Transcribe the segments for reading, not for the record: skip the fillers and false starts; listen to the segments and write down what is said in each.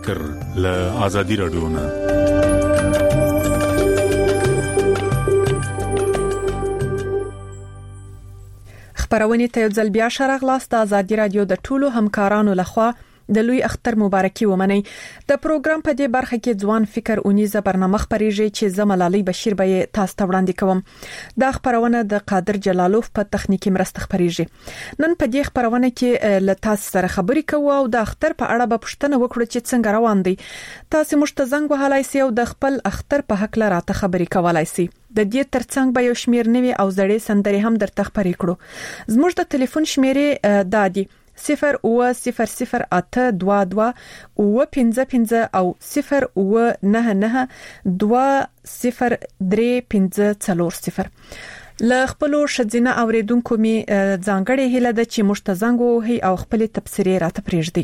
ل آزادي رادیو نه خبرونه ته ځل بیا شرغلاست آزادي رادیو د ټولو همکارانو لخوا د لوی اختر مبارکي ومني د پروګرام په دې برخه کې ځوان فکر اونیزه برنامه خبريږي چې زملالي بشیر به تاسو ته وړاندې کوم د خبرونه د قادر جلالوف په تخنیکی مرسته خبريږي نن په دې خبرونه کې ل تاسو سره خبرې کوو او د اختر په اړه به پوښتنه وکړو چې څنګه روان دي تاسو مشتزنګ وهلای سي او د خپل اختر په حق لراته خبرې کولای سي د دې ترڅنګ به یو شمیر نوي او زړې سندرې هم درته خبرې کړو زموږ د ټلیفون شمیرې دادي 0-0-0-8-2-2 او 0-9-9-2-0-3-5-4 ل خپل شذینه اوریدونکو می ځانګړې هله د چې مشتزنګو هي او خپل تفسیري راته پریږدي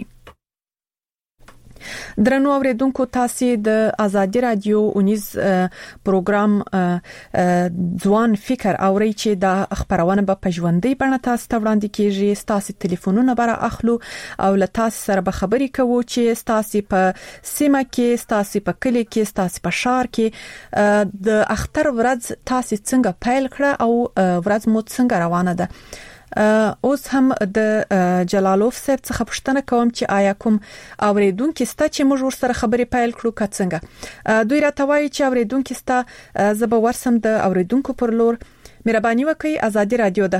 درنو اوریدونکو تاسو د آزادي رادیو اونیز پروګرام ځوان فکر اوري چې د خبرونه په پژوندۍ بڼه تاسو ته وړاندې کیږي تاسو ټلیفونونه بره اخلو او له تاسو سره به خبرې کوو چې تاسو په سیمه کې تاسو په کلی کې تاسو په شهر کې د اختر ورځ تاسو څنګه پیل کړه او ورځ مو څنګه روانه ده اوس هم د جلالوف صاحب څخه پوښتنه کوم چې آیا کوم اوریدونکو ستا چې موږ ورسره خبرې پیل کړو که څنګه دوی راته وایي چې اوریدونکو ستا زبر ورسم د اوریدونکو پر لور مهرباني وکړئ آزادي رادیو ده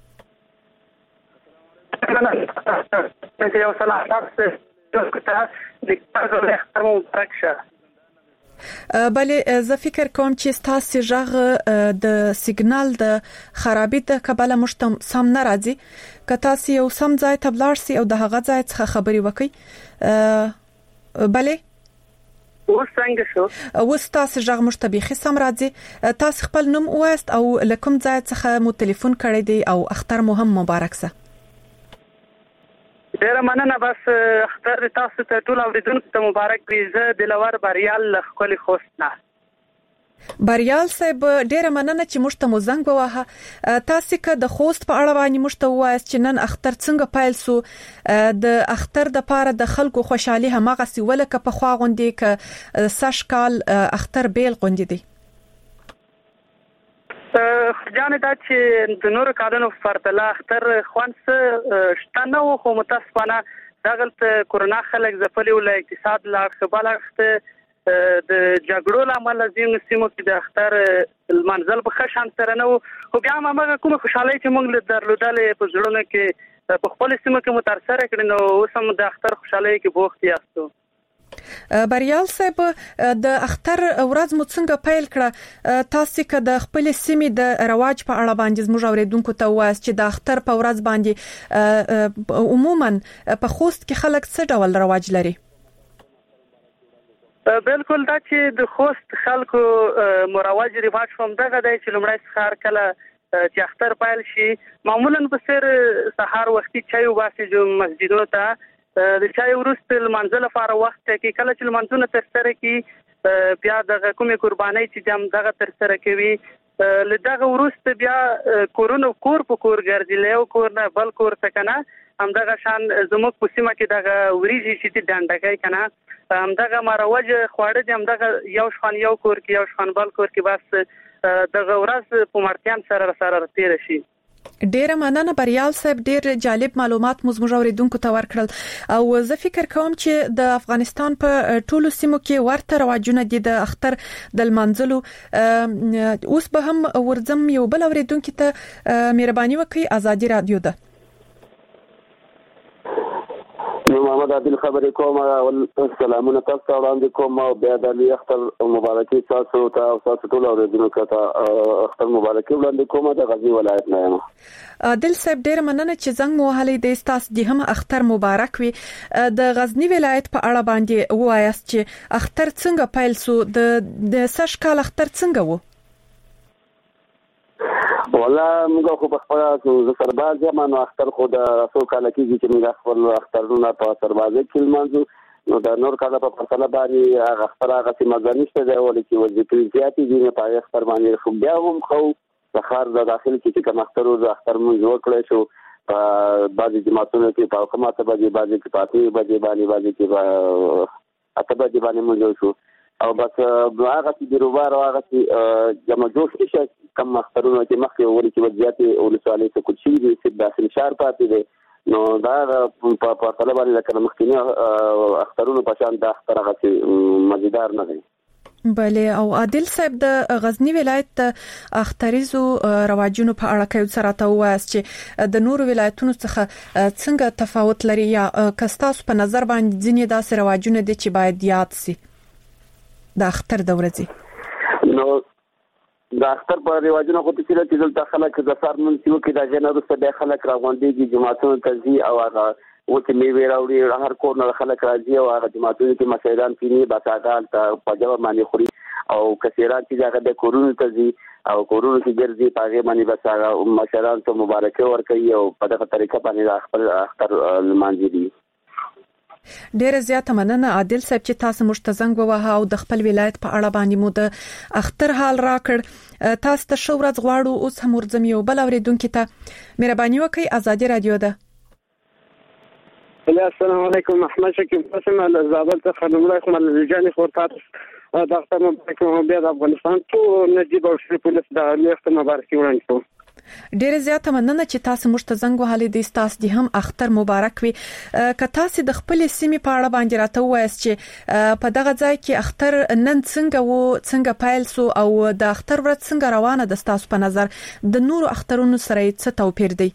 یو سلام تاسو بله زه فکر کوم چې تاسو ژغ د سیګنال د خرابې د کبله مشتم سم ناراضي که تاسو یو سم ځای ته بلار سي او د هغه ځای څخه خبري وکړي بله وڅنګه شو تاسو ژغ مشتبيخي سم راځي تاسو خپل نوم واست او لکم ځای څخه مو ټلیفون کړی دی او اختر مو هم مبارک سه ډیر مننه بس اختر تاسو ته ټول اوریدونکو ته مبارک وي زه دلور بریال خپل خوستنه بریال صاحب ډیر مننه چې موږ ته مزنګ ووهه تاسو که د خوست په اړه باندې موږ ته وایي چې نن اختر څنګه پیل سو د اختر د پاره د خلکو خوشحالي همغه سی ولکه په خوا غوندي ک سشکال اختر بیل غوندي دي جانه دا چې د نور کارونو پرتله اختر خوانس شتنه او خو متاسفانه دغلت کورونا خلک زپلی ول اقتصاد لا خبرخت د جګړو لامل زین سیمو کې د اختر المنزل په خشن سره نو خو بیا موږ کوم خوشاله چې موږ درلودل په ځړونه کې په خپل سیمو کې مترسره کړي نو اوسم د اختر خوشاله کې بوخت یاستو بریال صاحب د اختر ورځ مو څنګه پیل کړه تاسو که د خپل سیمې د رواج په اړه باندې زموږ اوریدونکو ته وایي چې د اختر په ورځ باندې عموما په خوست کې خلک څه ډول رواج لري بالکل دا چې د خوست خلکو مروج رواج هم دغه دی چې لمړی سحر کله چې اختر پیل شي معمولا په سر سحر وختي چای وباسي جو مسجدونو ته د چای ورسته منځله لپاره وخت کې کله چې منځونه تر سره کی بیا د کومې قربانۍ چې جام دغه تر سره کوي لدغه ورسته بیا کورونو کور په کور ګرځي له کور نه بل کور څخه کنه هم دغه شان زموږ په سیمه کې دغه وریجی چې ډنډکای کنه هم دغه مروج خواړه هم دغه یو شخان یو کور کې یو شخان بل کور کې بس دغه ورځ په مرتيان سره تیر شي ډیر مننه بریال صاحب ډیر جالب معلومات موږ اوریدونکو ته ورکړل او زه فکر کوم چې د افغانستان په ټولو سیمو کې ورته رواجونه دي د اختر د منځلو اوس به هم ورځم یو بل اوریدونکو ته مهرباني وکړئ آزادي رادیو ده محمد عادل خبرې کوم او سلامونه تاسو ته وړاندې کوم او بیا د اختر مبارکي تاسو ته او تاسو ټول اوریدونکو ته اختر مبارکي وړاندې کوم د غزنی ولایت نه یم عادل صاحب ډیر مننه چې زنګ مو هلي د تاسو د هم اختر مبارک وي د غزنی ولایت په اړه باندې وایاست چې اختر څنګه پیل سو د سشکال اختر څنګه وو والله موږ خو په خپل سرباز یم نو اختر خو د رسول کال کې چې موږ خپل اخترونه په سربازي کې منځو نو د نور کال په فاصله باندې هغه اختر هغه چې مزانشته دی ولې چې وظیفې زیاتې دي نه پای اختر باندې خو بیا هم خو د خار د داخل کې کوم اختر مونږ وکړای شو په بعضي جماعتونو کې په کومه ته باندې کې پاتې باندې کې بجې باندې مونږ شو او بس هغه چې بیروبار او هغه چې جمع جوش شي کم اخترونه چې مخکې ورې چې وضعیت ولسوالۍ ته کوچي دي چې داخل شهر پاتې دي نو دا په پرتله باندې لکه مخکینی اخترونه په شان د اختر هغه چې مزیدار نه دي. بله او عادل صاحب د غزنی ولایت اختریزو رواجونو په اړه کې سره تاسو چې د نورو ولایتونو څخه څنګه تفاوت لري یا کستاسو په نظر باندې ځینې داسې رواجونه دي چې باید یاد شي د اختر د ورځې؟ نو د اختر په رواجونو خو چې دلته خلک د سر نن چې وکړي د جنوري څخه خلک راغونډيږي جماعتونو ته ځي او هغه وته میوه راوړي هر کور نه خلک راځي او هغه جماعتونو کې مشایدان کینی بساګال ته پجاو باندې خوري او کثیرات چې هغه د کورونو ته ځي او کورونو کې ګرځي پاګه باندې بساګا مشایدان ته مبارکي ورکوي او په دغه طریقه باندې خپل اختر لمانځي دي. ډیره زیاته مننه عادل صاحب چې تاسو مشتزنګ ووهه او د خپل ولایت په اړه باندې مو د اختر حال راکړ. تاسو ته شو ورځ غواړو. اوس هم ورځم یو بل اوریدونکو ته مهرباني وکړئ. آزادي رادیو ده. السلام علیکم. احمد شکیب قاسم له زابل څخه نمړای کوم له جاني خورتات د اختر مبارک مو بیا د افغانستان ته نجیب او شریف پولیس د اختر مبارک وړاندې کوم. ډیره زیاته مننه چې تاسو مشتزنګ وهلې د تاسو د هم اختر مبارک وي. که تاسو د خپل سیمې په اړه باندې راته وایاست چې په دغه ځای کې اختر نن څنګه وو څنګه پیل سو او د اختر ورځ څنګه روانه د تاسو په نظر د نورو اخترونو سره څه توپیر دی؟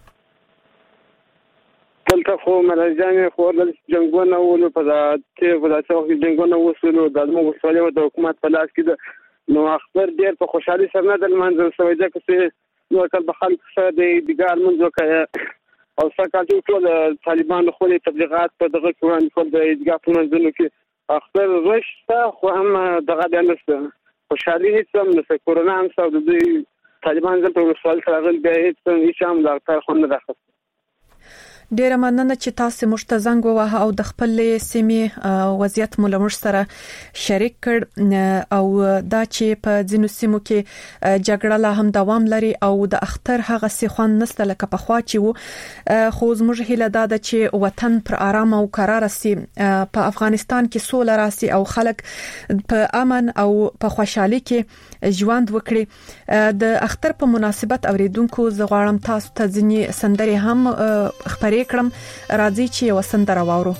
دلته خو ملازمه خو د جنگونو ولو په داسې وخت جنگونو وسلو د موږ د حکومت په لاس کې نو اختر ډیر په خوشحالي سره نه د منځ سوي ځکه چې نو کله خلک سره د دیګار منځو کې او څنګه چې ټول طالبان خو د تبلیغات په دغه کوان کول د دیګار په منځونو کې اختر رښتا خو هم دغه د نسته خوشحالي هیڅ هم نسته. کورونا هم څو د طالبان زم په وسوال سره غل به هیڅ هم د اختر خو نه راخص. ډیره مننه چې تاسو مشتزنګ ووهه او د خپل سیمې وضعیت ملمر سره شریک کړ او دا چې په ځینو سیمو کې جګړه لا هم دوام لري او د اختر هغه سیخوان نسته لکه په خوا چې وو خو زموږ هیله دا ده چې وطن پر آرام او قرار سي په افغانستان کې سوله راسي او خلک په امن او په خوشحالي کې ژوند وکړي. د اختر په مناسبت اوریدونکو زه غواړم تاسو ته ځینې سندرې هم خبرې کړم. راځي چې یو سندره واورو.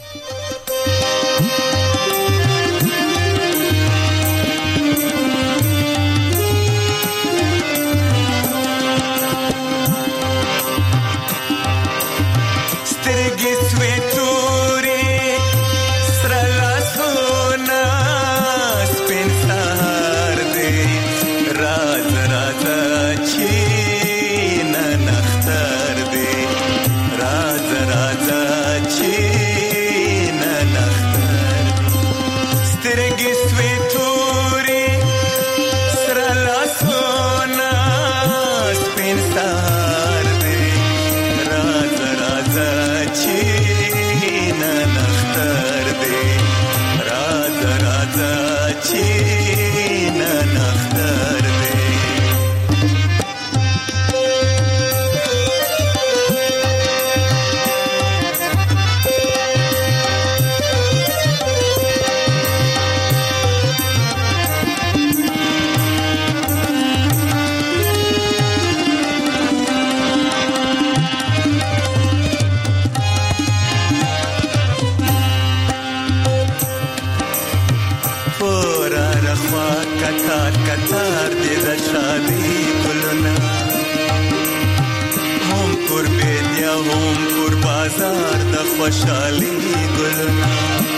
خوشحالی گلنا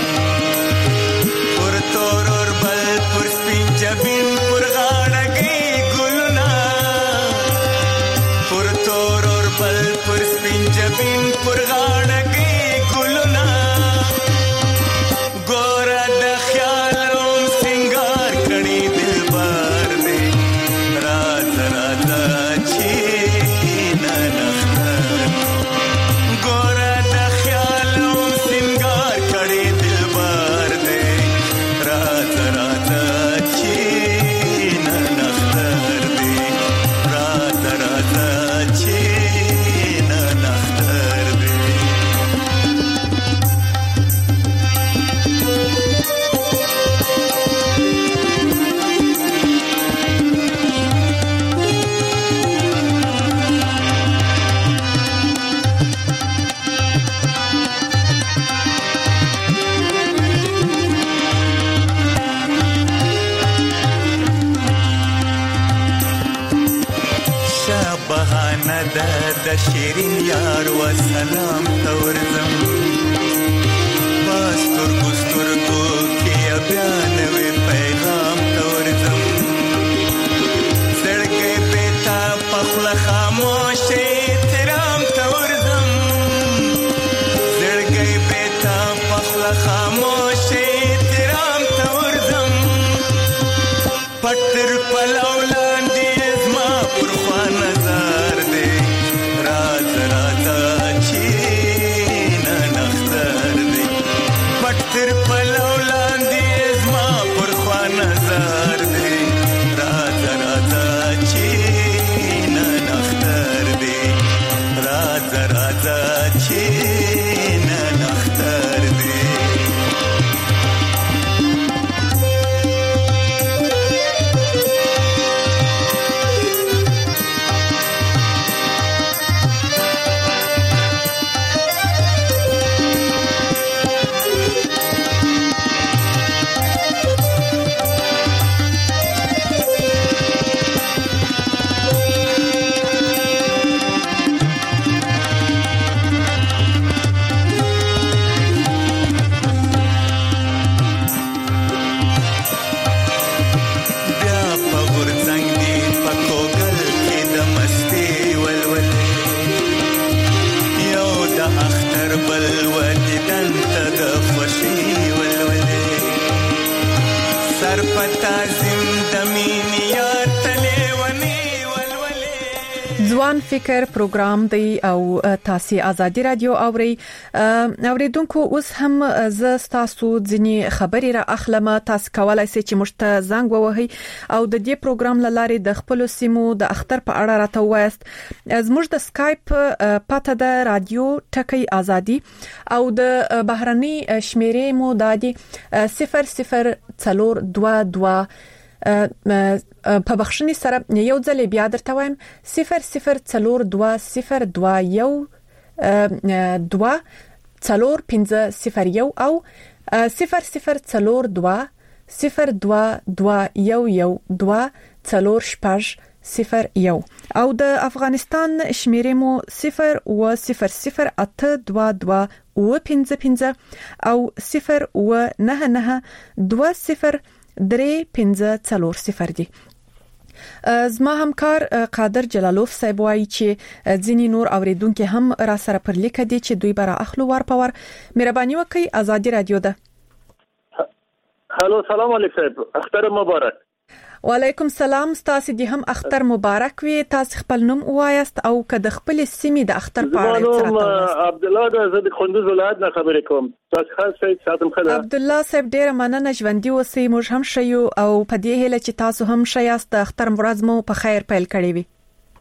پر تور اور بل پر سپین جبین پر غاڑگی گلنا پر تور اور بل پر سپین جبین پر غاڑگی گلنا گورا د خیال روم سنگار کڑی دل بار دے راز راتا چی ننختر گورا د خیال روم سنگار کڑی د شیرین یار و سلام تورزم باستر ګستر کو کې بیا نوې پیغام تورزم زړګې پتا پخله خاموش احترام تورزم زړګې پتا پخله خاموش احترام تورزم پټر پلولان دې زما پر خوا نظر دې راز راځه چې نن اختر دې پټر پلولان دې زما پر خوا نظر دې راز راځه چې نن اختر دې راز راځه چې نن اختر دې ځوان فکر پروګرام دی او تاسو آزادي رادیو اوریدونکو اوس هم ز تاسو ځنی خبري را اخلم تاسو کولای شئ چې مشته زنګ ووهي او د دې پروګرام لاره د خپل سیمو د اختر په اړه راته وایست زموږ د سکایپ پته د رادیو ټکی آزادي او د بهرني شمیرې مو دادي 0042 په بخښنې سره یو ځل بیا درته وایم 0042 او 002022112401 او د افغانستان شمیرې مو 0008222 او 09920 350 دي. زما همکار قادر جلالوف صاحب وایي چې ځینی نور اوریدونکو هم را سره پر لیکه دي چې دوی برا اخلو ور پور مهرباني وکړئ آزادي رادیو ده. هالو سلام علیکم اختر مبارک. وعلیکم السلام تاسو دې هم اختر مبارک وي تاسو خپل نوم وایست او که د خپل سیمې د اختر په اړه سره تاسو عبد الله د کندوز ولایت نه خبرې کوم تاسو خاص ساتم خدای عبد الله صاحب ډیر مننه ژوندۍ اوسئ موږ هم شیو او په دې هیله چې تاسو هم شیاست د اختر ورځ مو په خیر پیل کړی وي.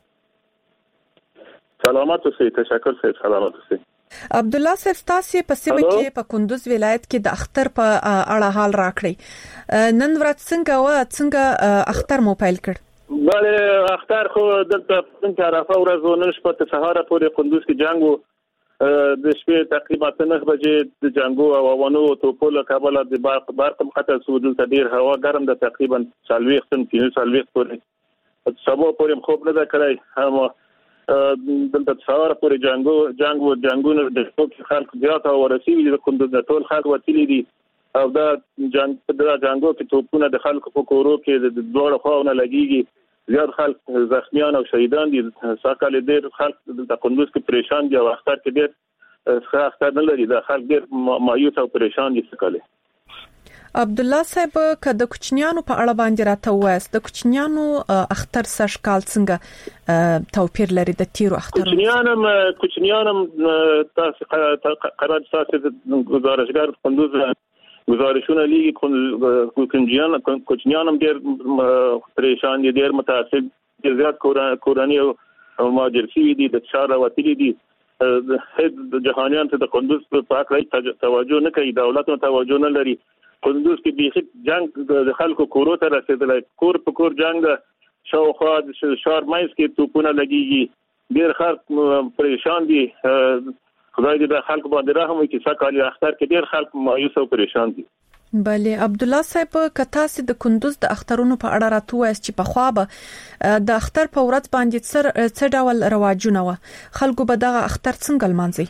سلامات اوسئ تشکر صاحب سلامات اوسئ. عبد الله صاحب تاسو په سیمه کې په کندوز ولایت کې د اختر په اړه حال راکړی نن ورځ څنګه اختر مو پیل کړ؟ بله اختر خو دلته څنګه عرفه ورځ نن شپه ته سهار پورې کندوز کې جنگ وو د شپې تقریبا 9 بجې د جنگو او ونو توپو له کابل د برق مخته سودل تدیر هوا ګرم د تقریبا 40 پورې سبا پورې خوب نه کړای هم دلته سهار پورې جنگونه د خلک زیات او رسیدي د کندوز ټول خلک وتلی دي او دا جنگو کې توپونه د خلکو په کورو کې د دوړ خواونه لګيږي زیات خلک زخمیان او شهیدان دي ساکل ډېر خلک د کندوز کې پریشان دي او اختر کې ډېر اختر نه لري د خلک ډېر مایوس او پریشان دي ساکل. عبد الله صاحب کله کوچنیانو په اړه باندې راته وایست د کوچنیانو اختر سشکال څنګه توپیر لري د تیرو اختر کوچنیانم تاسو قرار تاسو د گزارشګر کندوز گزارشونه لیکي کوچنیانم ډېر پریشان دي ډېر متاثر دي زیات کورانی او ماجرسي دي د شهر وتلی دي د جهانیان ته د کندوز په اړه توجه نه کوي دولت توجه نه لري کندوز کې به جنگ د خلکو کورو ته رسیدلی کور په کور جنگ شاوخوا د شهر مېز کې توپونه لګيږي ډېر خلک پریشان دي خدای دې د خلکو باندې رحم وکړي چې سکه اختر کې ډېر خلک مایوس او پریشان دي. بله عبد الله صاحب کتا سي د کندوز د اخترونو په اړه راته وایي چې په خوا به د اختر په ورځ باندې څه ډول رواجونه و خلکو به دغه اختر څنګه لمانځي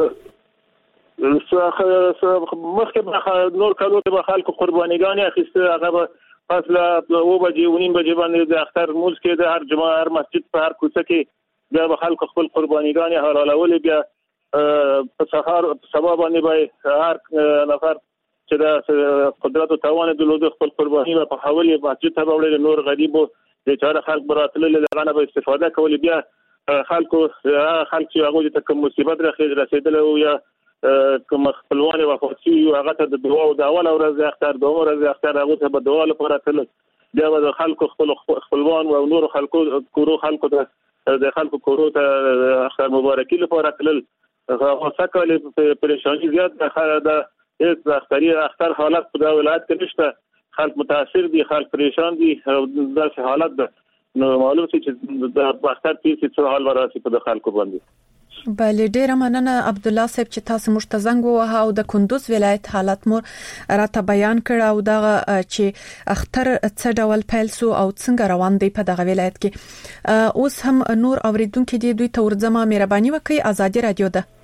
مخکې نور کالو ته خلکو قربانيګانې اخیسته هغه فاصله او بجې ونیم بجې باندې د اختر موز کې د هر جمعه هر مسجد په هر کوڅه کې بیا به خلکو خپل قربانيګانې حلالول بیا په سهار سبا باندې به هر نفر چې د قدرت او توان درلود خپل قرباني په حواله مسجد ته وړل نور غریبو د چاره خلک براتل له غنه به استفاده کول بیا خلکو چې هغه ته کوم مصیبت رسیدل او یا کوم خپلوان وفات شي هغه ته د دعا او د اول ورځ اختر د ورځ اختر هغه ته په دعا لپاره تل بیا د خلکو خپلوان او نور خلکو ته د خلکو کورو ته اختر مبارکي لپاره تل هغه څکل پریشانی زیات د هیڅ اختر حالت په ولایت کې نشته خلک متاثر دي خلک پریشان دي دا حالت ده نو معلوم شي چې د اختر په حال وراسي په خلکو باندې بله ډیره مننه عبد الله صاحب چې تاسو مشتزنګ وه او د کندوز ولایت حالت مو راته بیان کړ او دا چې اختر څه ډول پیل سو او څنګه روان دی په دغه ولایت کې اوس هم نور اوریدونکو دي دوی ته ورځما مهرباني وکړئ آزادي رادیو ده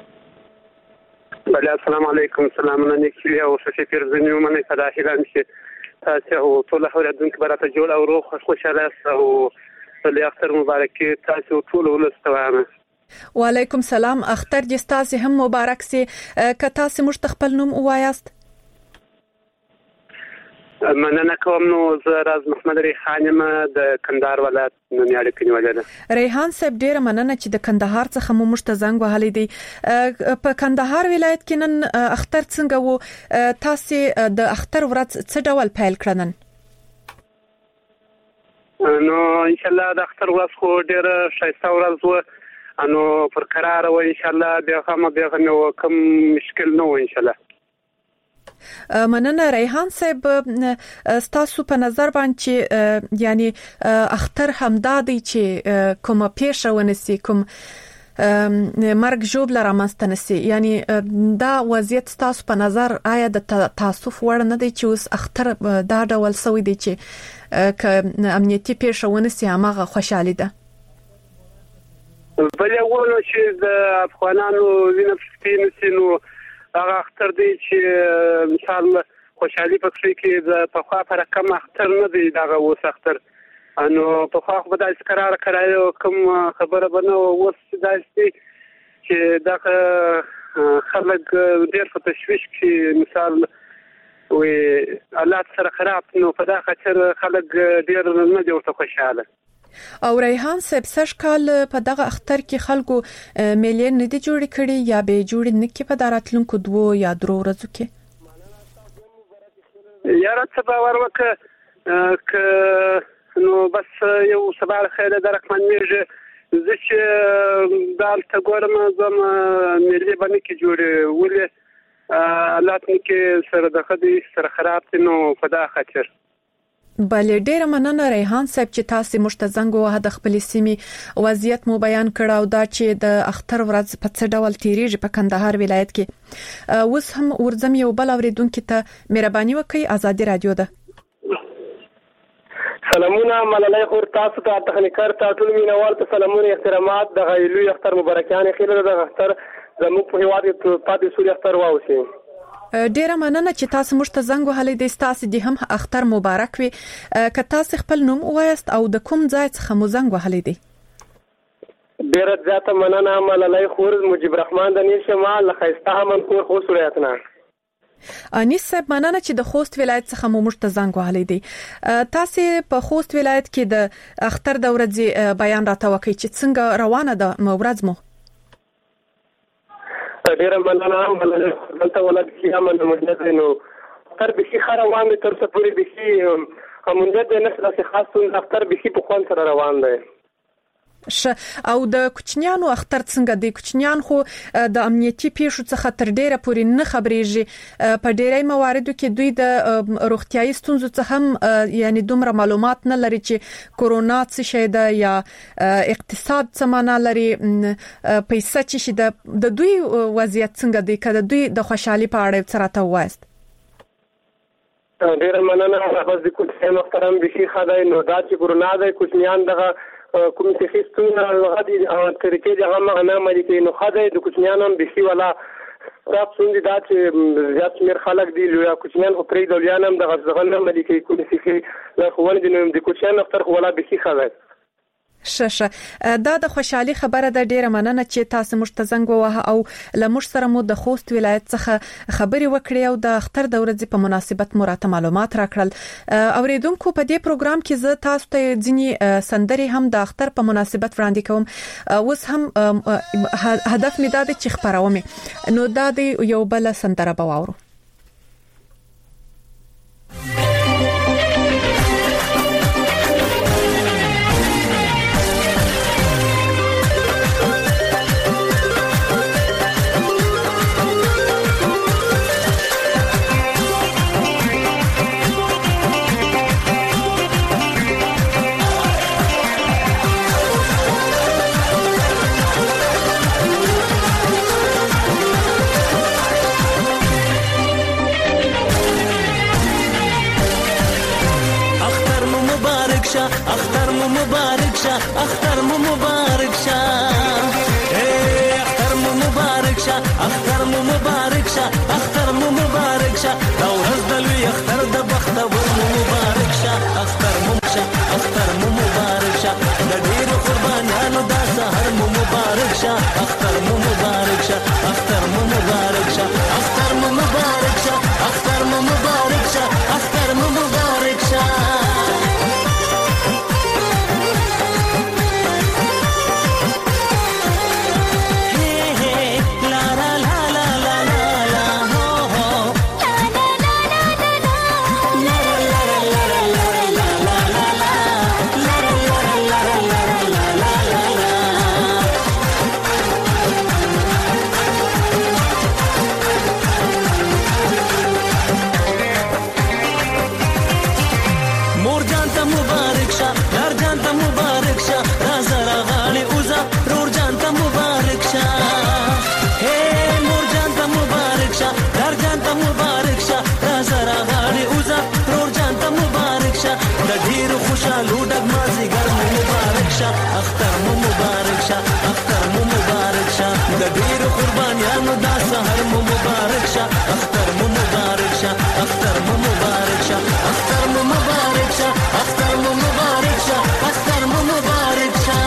بله السلام علیکم سلامونه نیکي او شفیع زنیو منه فداخله مشه تاسو ټول اوریدونکو برته جوړ او روغ خوشاله او له اختر مبارک تاسو ټول ولستوامه وعلیکم سلام اختر دې تاسو هم مبارک سي که تاسو مستقبل نوم وایاست مننه کوم نو زه راز محمد ریحان یم د کندهار ولایت نومیاړي کلیواله ده ریحان صاحب ډیره مننه چې د کندهار څخه مو مشتزنګ وهلې دي په کندهار ولایت کې نن اختر څنګه وو تاسو د اختر ورځ څه ډول پیل کړنن نو ان شاء الله د اختر ورځ خو ډیره ښایسته ورځ و انو پر قرار و ان شاء الله بیا نو کوم مشکل نه و ان شاء الله مننه ریحان صاحب ستاسو په نظر باندې یعنی اختر همدادي چې کومه پیښه ونسي کوم مرګ جوړ لرامسته نسي یعنی دا وضعیت ستاسو په نظر آیا د تاسف وړ نه دی چې اوس اختر دا ډول سوي دی چې ک امنیتي پیښه ونسي هغه خوشالي ده بلې ونه چې د افغانانو وینه سپین سينو هغه اختر دی چې مثال خوشحالي پکې کې د په خوا پر کم اختر نه دی دغه وس اختر انو په خوا به د قرار کړایو کوم خبره بنو وس داسې چې دغه خلک ډېر په تشويش کې مثال وي الله سره خراب نو په دغه خاطر خلک ډېر نه دی ورته خوشاله او ریحان صاحب سش کال په دغه اختر کې خلکو ملي نه دي جوړ کړي یا به جوړ نه کې په داراتلونکو 2 یا 3 ورځو کې یاره څه باور وکړه ک نو بس یو سبا خیر درکمن میږي زه چې دالته ګورم زم ملي باندې کې جوړ ولې الله ته کې سره د خدي سره خراب نو په دا خاطر بله ډیره مننه ریحان صاحب چې تاسو مشتزنګ وه د خپل سیمې وضعیت مو بیان کړ او دا چې د اختر ورځ په څه ډول تیریږي په کندهار ولایت کې اوس هم ورزم یو بل اوریدونکو ته مهرباني وکړئ آزادي رادیو ده سلامونه ملالای خور تاسو ته تخنیکر ته ټول مینوال ته سلامونه احترامات د غیلو اختر مبارکان خیره د اختر زموږ په هیواد کې پاتې سوري اختر واوسي ډیره مننه چې تاسو مشته زنګ وهلې د تاسو د هم اختر مبارک وي که تاسو خپل نوم وایست او د کوم ځای څخه مو زنګ وهلې دي ډیره ځاته مننه ملالای خور مجيب الرحمن د نیر شمال خيسته من کور خو سورياتنا انیس صاحب مننه چې د خوست ولایت څخه مو مشته زنګ وهلې دي تاسو په خوست ولایت کې د اختر د ورځې بیان راته وکړئ چې څنګه روانه ده ورځ مو ډیره مننه دلته ولادت کې امن مجد نو تر به خره روان تر څه پوری به مجد نه څه خاص اختر به په خوان سره روان دی او د کوچنیانو اختر څنګه دی کوچنیان خو د امنیتي پیښو څخه تر ډیره پوري نه خبرېږي په ډیری مواردو کې دوی د روغتيایي ستونزو څخه هم یعنی دومره معلومات نه لري چې کورونا څه شي ده یا اقتصاد څه معنا لري پیسې چې د دوی وضعیت څنګه دی کله دوی د خوشحالي په اړه څه راته وایست ډېر مننه. بس د کوچنیانو محترم بشي خدای نو دا چې کرونا د کوچنیان دغه کوم څه خستونه غدي طریقې دغه معنا ملي کوي نو خدای د کوچنیانو بشي ولا تاسو څنګه دا چې زیات میر خلک دی لویا کوچنیان خو پرې دلیانم د غزغنه ملي کوي کوم څه لا خو ولې د کوچنیانو اختر ولا بشي خدای ششه دا د خوشحالي خبره ده. ډیره مننه چې تاسو موږ ته زنګ ووهه او لمر سره مو د خوست ولایت څخه خبري وکړې او د اختر د ورځې په مناسبت مو راته معلومات راکړل. اوریدونکو په دې پروګرام کې زه تاسو ته ځینی سندري هم د اختر په مناسبت وړاندې کوم. اوس هم هدف می دا دی چې خبروم نو دا دی یو بل سندره بواورو. اختر مو مبارک شه اختر مو مبارک شه اختر مو مبارک شه اختر مو مبارک شه اختر مو مبارک شه دا ورځ د لوی اختر د بختور مو مبارک شه اختر مو شه اختر مو مبارک شه د ډیرو قربانانو دا سحر مو مبارک شه اختر مو مبارک شه اختر مو مبارک شه اختر مو مبارک شه اختر مو مبارک شه اختر مو مبارک شه اختر مو مبارک شه اختر مو مبارک شه د ډیرو قربانیانو دا سحر مو مبارک شه اختر مو مبارک شه اختر مو مبارک شه اختر مو مبارک شه اختر مو مبارک شه اختر مو مبارک شه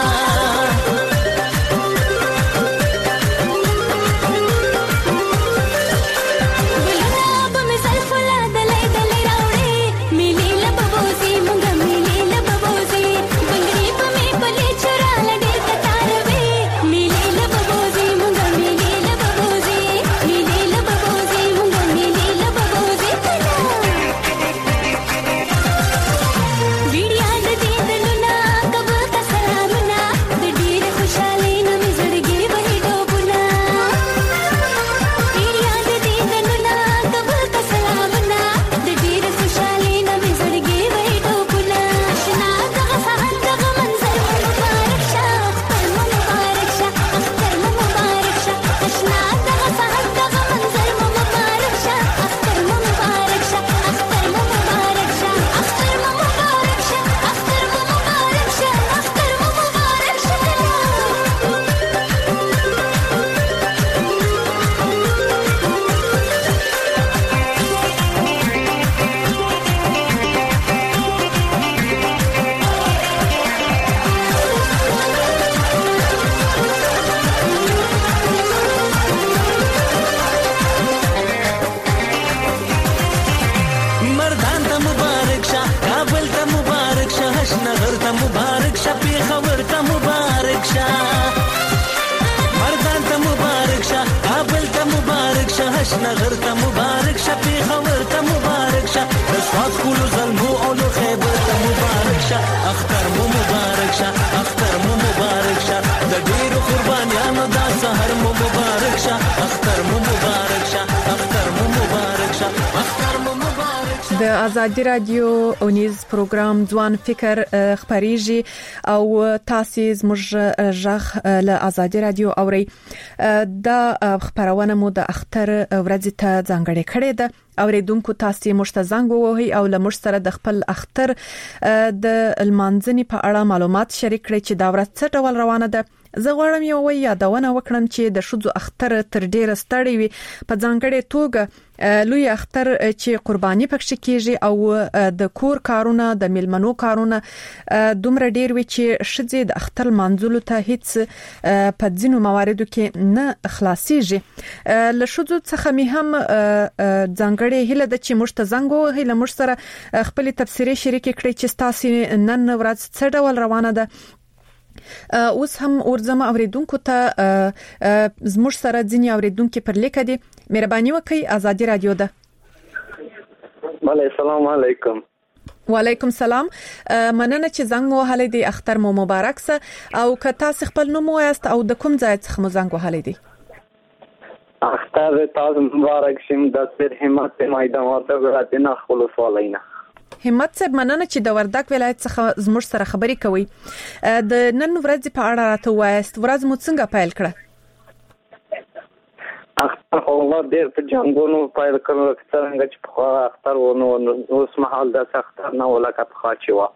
نغر ته مبارک شه پیښور ته مبارک شه د سواد کولو زلمو او له خیبر ته مبارک شه اختر مو مبارک شه اختر مو مبارک شه د ډیرو قربانیانو دا سحر مو مبارک شه اختر مو مبارک شه اختر مو مبارک شه اختر مو مبارک شه. د د آزادی رادیو اونیز پروګرام ځوان فکر خبريږي او تاسو زموږ ژغ له آزادی رادیو اوري د خبرونه مو د اختر ورځ ته ځانګړې کړې ده اوریدونکو تاسو مشته زنګ ووهي او له مش سره د خپل اختر د المانځنی په اړه معلومات شریک کړئ چې دا ورځ څه ډول روانه ده. زه غواړم یو یادونه وکړم چې د شذو اختر تر ډیره ستړي وي په ځانګړې توګه لوی اختر چې قرباني پکښ کیږي او د کور کارونه د میلمنو کارونه دومره ډیر وي چې شذې د اختر منځلو ته هیڅ په ځینو مواردو کې نه خلاصيږي. له شذو څخه می هم ځانګړې هله د چې مشتزنګو هله مش سره خپل تفسیری شریک کړي چې تاسو نن ورځ څه ډول روانه ده. اوس هم ورزم اوریدونکو ته زموږ سره ځینی اوریدونکو پر لیکه دي. مهرباني وکړئ آزادی رادیو ده. بله السلام علیکم. وعلیکم السلام. مننه چې زنګ وهلی دی. اختر مو مبارک سه او که تاسو خپل نوم وایست او د کوم ځای څخه مو زنګ وهلی دی؟ اختر تاسو مبارک شم. د سر همت میدان ورته غواړم خپل سوالینه. همت صاحب مننه چې د وردګ ولایت څخه زموږ سره خبري کوي. د نن ورځ په اړه راته وایست ورځ مو څنګه پیل کړه؟ اختر الله ډېر په جنګونو پیل کړو څنګه چې په اختر ونه اوس مهال د اختر نه ولکه په خاچي و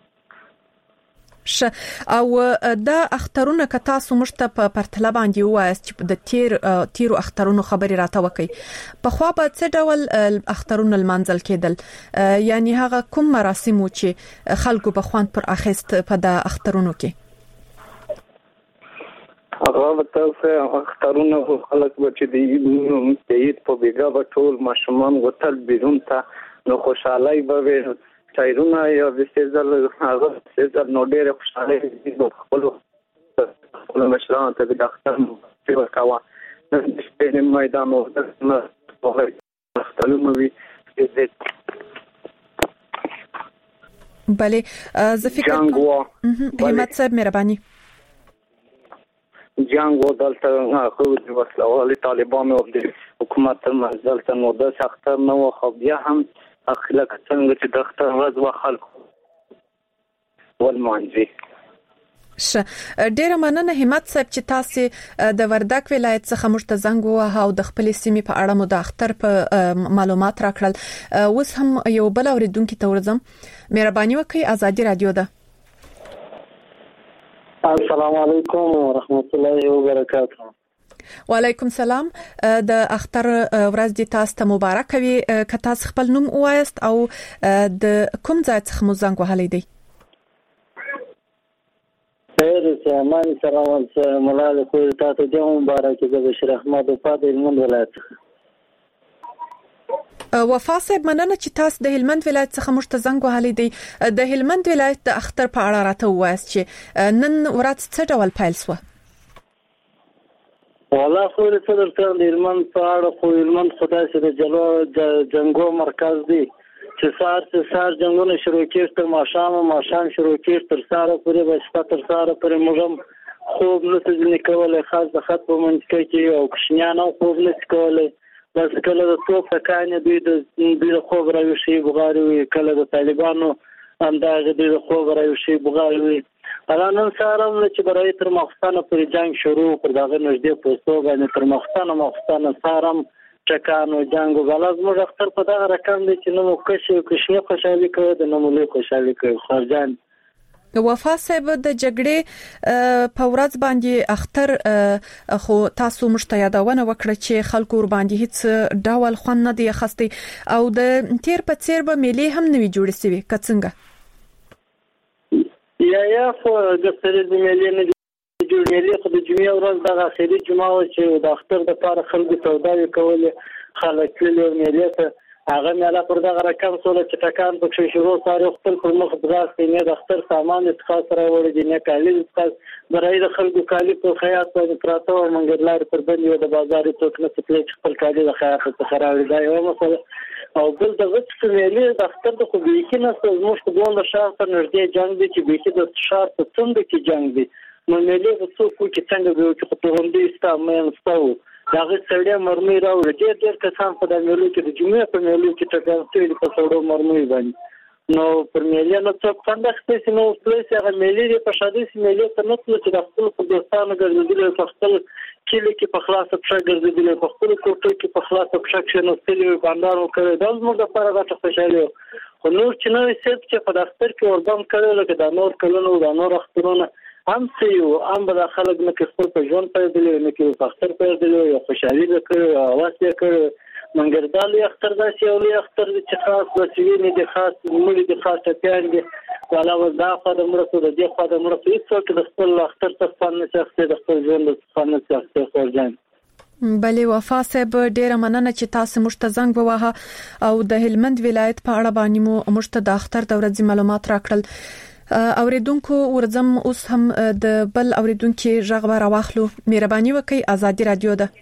او د اخترونه که تاسو مشته په پرتله باندې وایست چې د تیرو اخترونو خبري راته وکي په خو به څه ډول اخترونه المنزل کېدل یعنی هغه کوم مراسم چې خلکو په خوان پر اخیست په د اخترونو کې؟ هغه تاسو اخترونه خلک چې د عید په بیګا به ټول ماشومان غوتل بیرون ته نو خوشحالي به چایرونه یا وسېزل هغه وسېزل نو ډېر خوشاله دي خپل مشران ته د اختر په ورکاوه د سپین میدان او د اخترونو وی بله زه فکر همت صاحب مهرباني جنگ و دلته خو د وسلوال طالبانو او د حکومت تر منځ دلته نو د اختر نو خو بیا هم اخلاق څنګه چې د اختر ورځ و خلکو ولمانځي. ډیره مننه همت صاحب چې تاسو د وردګ ولایت څخه مشتزنګ وه او د خپل سیمې په اړه مو د اختر په معلومات راکړل. اوس هم یو بل اوریدونکو ته ورځم. مهرباني وکړئ آزادی رادیو ده. السلام علیکم ورحمت الله وبرکاته. وعلیکم السلام. د اختر ورځ د تاسو ته مبارک وي. که تاسو خپل نوم وایست او د کوم ځای څخه مو زنګ وهلی دی؟ خیر سامان سلام مولانا خو تاسو ته مبارک د بشیر احمد په د هلمند ولایت. وفا صاحب مننه چې تاسو د هلمند ولایت څخه مشتزنګ وهلی دی. د هلمند ولایت د اختر په اړه راته وایست چې نن ورځ څه ډول پیل شو؟ والله خو له څه د هلمند په اړه خو هلمند خدای سره جلو جنگو مرکز دی چې سار جنگونه شروع کېږي تر ماښام شروع کېږي تر ساره پورې به شپه تر ساره پورې موږ خوب نه ځنې کولای خاص د خط په منځ کې او کوچنیان هم خوب نه کولای بس کله د توپ ټکانې دوی د خوب راویښي بغاري وي کله د طالبانو اندازه دوی د خوب راویښي بغاري وي الان سارم چې برای تر مخستانه پورې جنگ شروع پر دغه نږدې پوسټو باندې تر مخستانه سارم چکانو جنگ غلط موږ اختر په دغه رقم دي چې نو کوشنه خوشالي کوي د نمولې خوشالي کوي خرجان. وفا صاحب د جګړې په ورځ باندې اختر خو تاسو مشته یادونه وکړه چې خلکو ور باندې هیڅ ډول خوان نه دی خستي او د تیر په څیر به ملي هم نوي جوړ شي کڅنګه یا خو د سره د ملي نه جوړېږي خو د جمعې ورځ د اخیری جمعه چې د اختر د لپاره خلکو سوداوي کول خلک له ملي ته هغه مالا پر دغه رقم سره چې ټکان پکې شروع سره خپل پر مخ دراسته نه د اختر سامان اتخاص سره وړي نه کالي اتخاص برای د خلکو کالي په خیاط باندې پراته او منګلار پر باندې د بازار ټوک نه څه خپل کالي د خیاط څخه راوړي دا یو مسله او بل دغه څه ویلي د اختر د خو به کې نه زموږ په دوه شهر ته نږدې جنگ دي چې به کې د شهر په څنډه کې جنگ دي نو ملي په څو کې څنګه به چې په توندې استامه ستو هغه سړی مرمۍ راوړي ډېر کسان په د میلو کې د جمعې په میلو کې ټکر شوي په سړو مرمۍ باندې نو پر میلې نو څوک څنګه خپل نو پلیس هغه میلې په شادي میلې ته نه تلل چې د خپل په دوستانو ګرځېدل په خپل کلی کې په خلاصه پښه ګرځېدل په خپل کوټه کې په خلاصه پښه کې نو ستلې باندې کړې دا زموږ لپاره غټه خوشالي خو نور چې نو سیټ چې په دفتر کې وردم کړل لکه د نور کلونو د نور اخترونه هم سيو هم به خلک نه کې خپل په ژوند پیدا نه کې په اختر پیدا یو خوشالي وکړي او واسطه کړي منګردالي اختر داسې یو لوی اختر چې خاص وسیلې دي خاص مړي دي خاص ټپيان دي علاوه دا خو د مرستو د دې خو د مرستو هیڅ د خپل اختر څخه نه څخه د خپل ژوند څخه نه څخه خورجان بلې وفا صاحب ډیره مننه چې تاسو موږ ته زنګ ووهه او د هلمند ولایت په اړه باندې مو موږ ته د اختر د ورځې معلومات راکړل اوریدونکو ورځم اوس هم د بل اوریدونکو ژغ راواخلو مهرباني وکړئ ازادي رادیو ده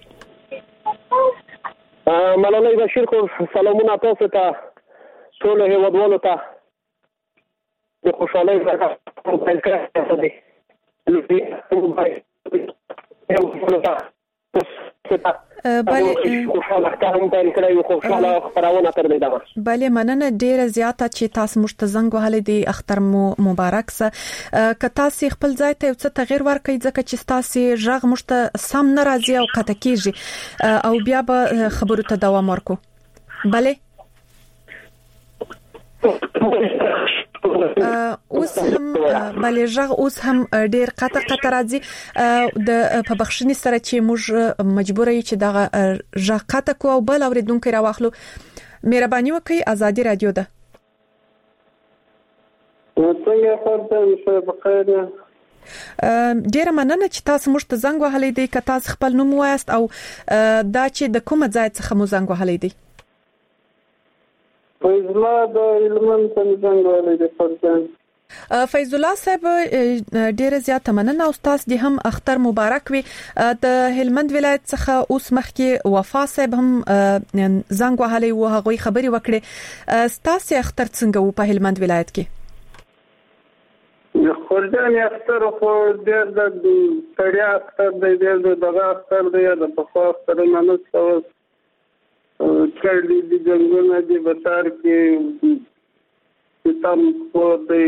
ملالۍ بشیر کو سلامونه تاسو ته ټول هیوادوالو ته د خوشحالۍ ورکړه پیل کړه دي بله مننه ډیره زیاته چې تاسو موږ ته زنګ وهلې دي اختر مو مبارک سه که تاسو خپل ځای ته څه تغیر ورکړئ ځکه چې تاسو ژغ موږ ته سم ناراضي او قطع کیږي او بیا به خبرو ته دوام ورکو بله اوس هم بلېژغ اوس هم ډېر قطع راځي د په بخښنې سره چې موږ مجبور یو چې دا ژغ قطع کو او بل اوریدونکو راواخلو مهرباني وکړئ ازادي رادیو ده څنګه فرته بخیر ډیره مننه چې تاسو موږ ته زنګ وهلې دی که تاسو خپل نوم وایست او دا چې د کومه ځای څخه مو زنګ وهلې دی فیض الله د هلمند څخه زنګ وهلې دی فرزان فیض الله صاحب ډیره زیاته مننه او تاسو دې هم اختر مبارک وي د هلمند ولایت څخه اوس مخکې وفا صاحب هم زنګ وهلې و هغه خبري وکړي تاسو اختر څنګه و په هلمند ولایت کې خورجان اختر خو ډېر د تړیا اختر دی ډېر د دغه اختر دی د پخوا اختر نه څه کړي دي جنګونه دي بسار کې تم خو دی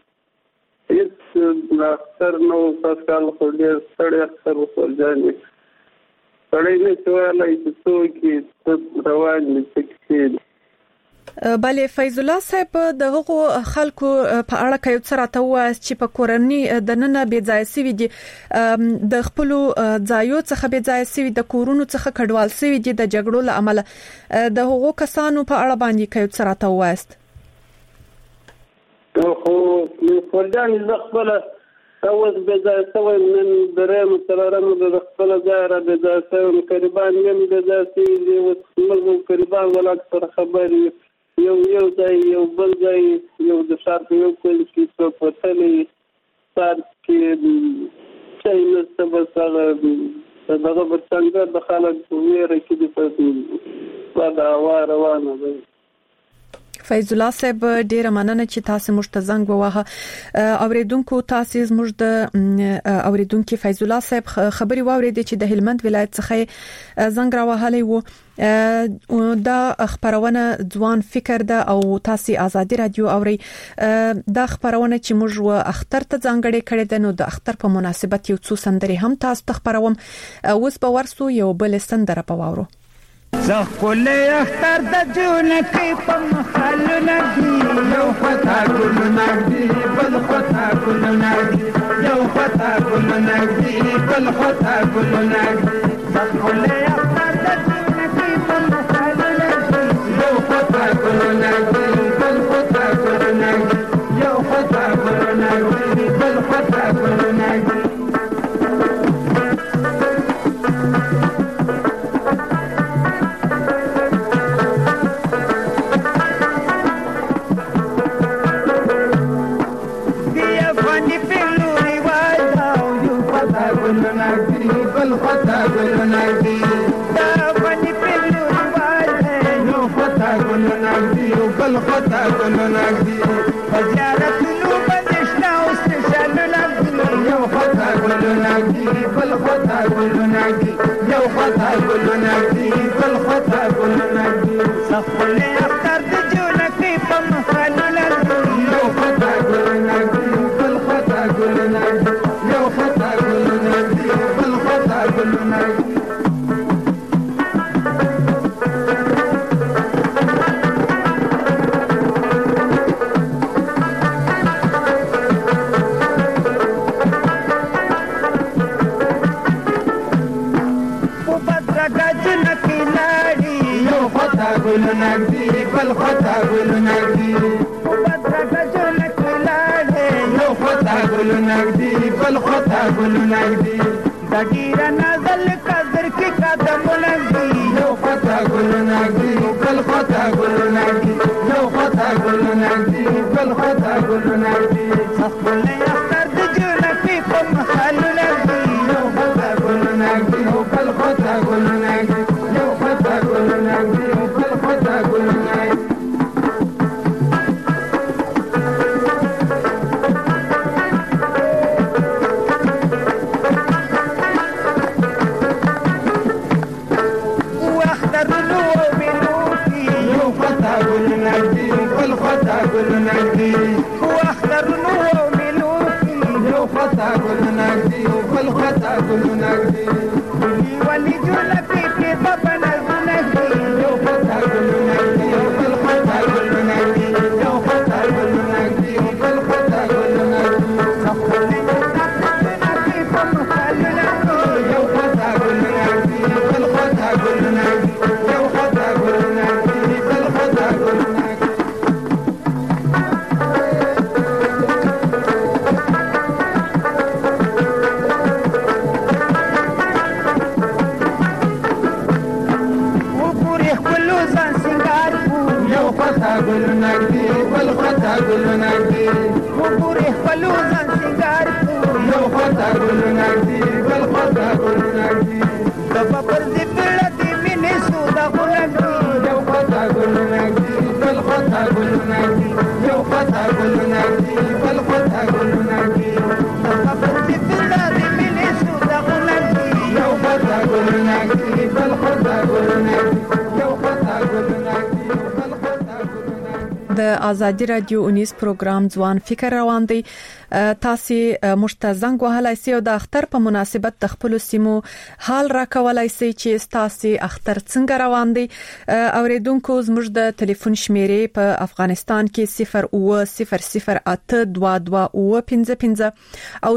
هیڅ اختر نو تاسو کال خو ډېر تړیا اختر خورجان تړي نه سوالای چې څوک روان دي چې بله فیض الله صاحب د هغو خلکو په اړه کوي څه راته وایي چې په کورنۍ د نن به ځای سوي دي د خپل ځایو څخه به ځای سوي د کورونو څخه کډوال سوي دي د جګړو له امله د هغو کسانو په اړه باندې کوي څه راته وایي خو فرجان زغبله اوس به ځای سوي من درېم تلرم د خپل ځای را به ځای سوي قربان یم د ځای دی او موږ قربان ولادت سره خبري یو ځای یو بل ځای یو د شهر په یو کلی کې څوک وتلی سار کې چې نو څه سره دغه څنګه د خلک ویره کې د دا روانه ده فیض الله صاحب ډیره مننه چې تاسو موږ ته زنګ ووهه اوریدونکو تاسو موږ د اوریدونکو فیض الله صاحب خبري واوریدي چې د هلمند ولایت څخه زنګ راوهلې وو دا خبرونه ځوان فکر ده او تاسو ازادي رادیو اوري دا خبرونه چې موږ اختر ته ځانګړې کړې ده نو د اختر په مناسبت یو څو سندري هم تاسو ته خبروم اوس په ورسو یو بل سندره په واورو زخ کله اختر د جون کې په مخالو نګي یو خطا ګل نګي بل خطا ګل نګي یو خطا ګل نګي بل خطا ګل نګي زخ کله اختر د جون کې په مخالو نګي یو خطا ګل نګي بل خطا ګل نګي یو خطا ګل نګي بل خطا ګل نګي خطا ګل نګي دا باندې پلو واده نو خطا ګل نګي بل خطا ګل نګي زیارت نو بنشنا اوس شل نګي یو خطا ګل نګي بل خطا ګل نګي یو خطا ګل نګدي بل خطا ګل نګدي سخل اختر د جونکې په مخالو لګي یو خطا ګل نګدي بل خطا ګل نګدي یو خطا ګل نګدي بل خطا ګل نګدي ګل نګدي بل خطا ګل نګدي وبدرګه جنک لاله یو خطا ګل نګدي بل خطا ګل نګدي دګیر نازل قدر کې قدم نګدي یو خطا ګل نګدي بل خطا ګل نګدي یو خطا ګل نګدي بل خطا ګل نګدي خپل اختر د جنک په محل نګدي یو خطا ګل نګدي بل خطا ګل نګدي یو خطا ګل نګدي د آزادی رادیو اونیز پروګرام ځوان فکر روان دی. تاسو مشتزنګ وهلای سي او د اختر په مناسبت د خپل سیمو حال را کولای سي چې تاسو اختر څنګه روان دی. اوریدونکو زموږ د ټلیفون شمیرې په افغانستان کې 020082225 او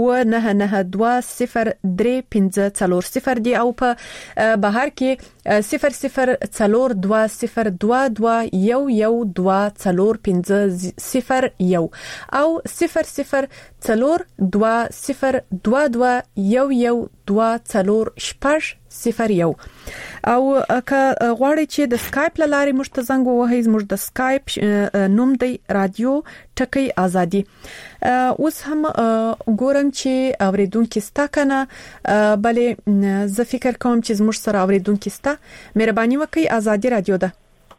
099200350 دی او په بهر کې 002022112501 او 002022112401 او که غواړئ چې د سکایپ لارې مشتزنګ ووهئ زموږ د سکایپ نوم دی رادیو ټکی ازادي. اوس هم ګورم چې اوریدونکو ستا کنه بلې زه فکر کوم چې زموږ سره اوریدونکو ستا مهرباني وکړئ. ازادي رادیو ده.